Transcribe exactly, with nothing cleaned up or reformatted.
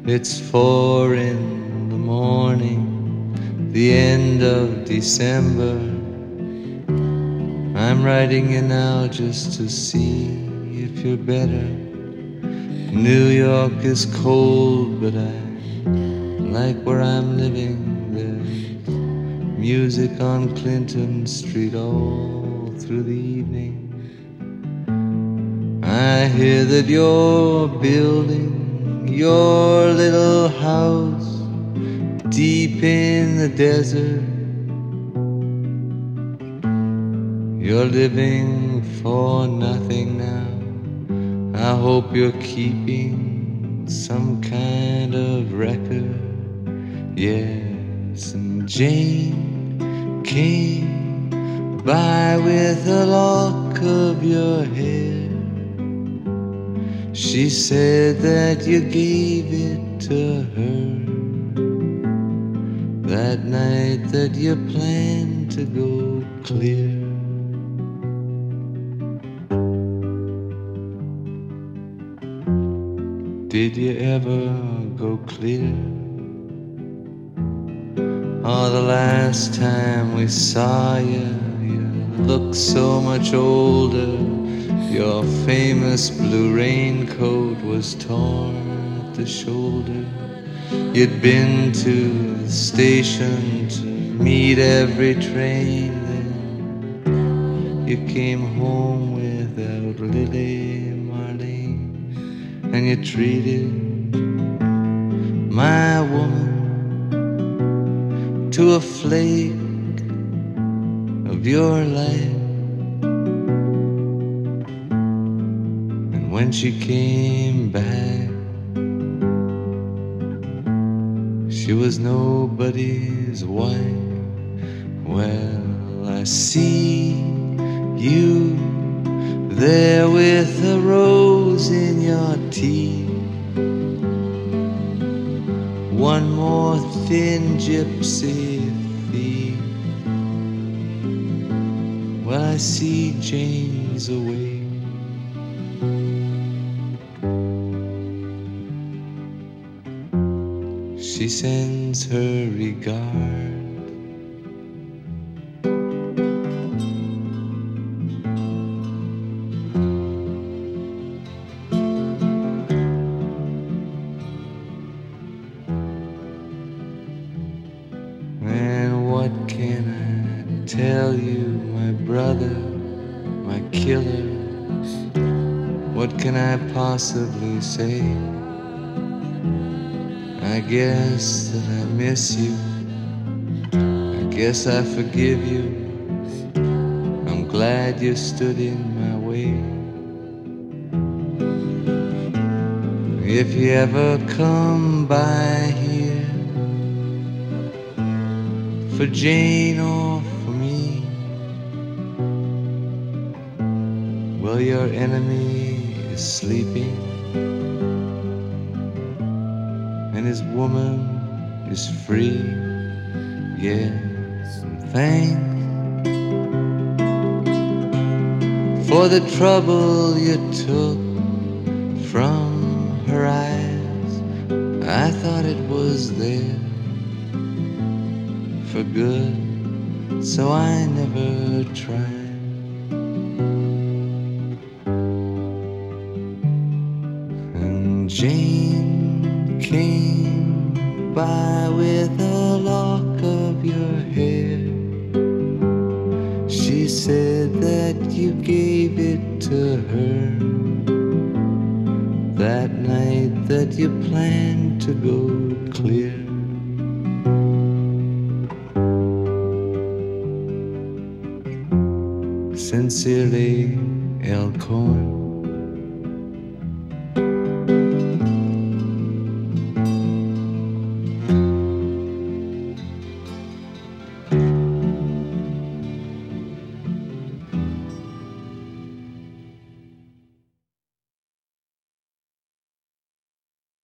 It's four in the morning, the end of December. I'm writing you now just to see if you're better. New York is cold, but I like where I'm living. There's music on Clinton Street all through the evening. I hear that you're building your little house deep in the desert. You're living for nothing now. I hope you're keeping some kind of record. Yes, and Jane came by with a lock of your hair. She said that you gave it to her that night that you planned to go clear. Did you ever go clear? Oh, the last time we saw you, you looked so much older. Your famous blue raincoat was torn at the shoulder. You'd been to the station to meet every train. Then you came home without Lily Marlene, and you treated my woman to a flake of your life. And when she came back, she was nobody's wife. Well, I see you there with a rose in your teeth, one more thin gypsy thief. Well, I see Jane's away. She sends her regard. And what can I tell you, my brother, my killer? What can I possibly say? I guess that I miss you. I guess I forgive you. I'm glad you stood in my way. If you ever come by here for Jane or for me, well, your enemy is sleeping, and his woman is free. Yes, and thanks for the trouble you took from her eyes. I thought it was there for good, so I never tried. And Jane came by with a lock of your hair. She said that you gave it to her that night that you planned to go clear. Sincerely, El Cohen.